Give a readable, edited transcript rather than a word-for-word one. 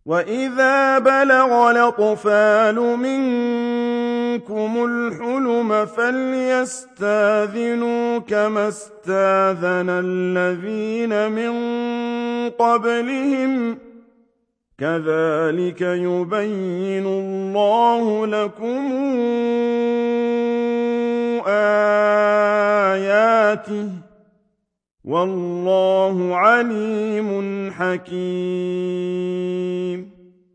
وَإِذَا بَلَغَ الْأَطْفَالُ مِنكُمُ الْحُلُمَ فَلْيَسْتَأْذِنُوا كَمَا اسْتَأْذَنَ الَّذِينَ مِن قَبْلِهِمْ ۚ كَذَٰلِكَ يُبَيِّنُ اللَّهُ لَكُمْ آيَاتِهِ ۗ وَاللَّهُ عَلِيمٌ حَكِيمٌ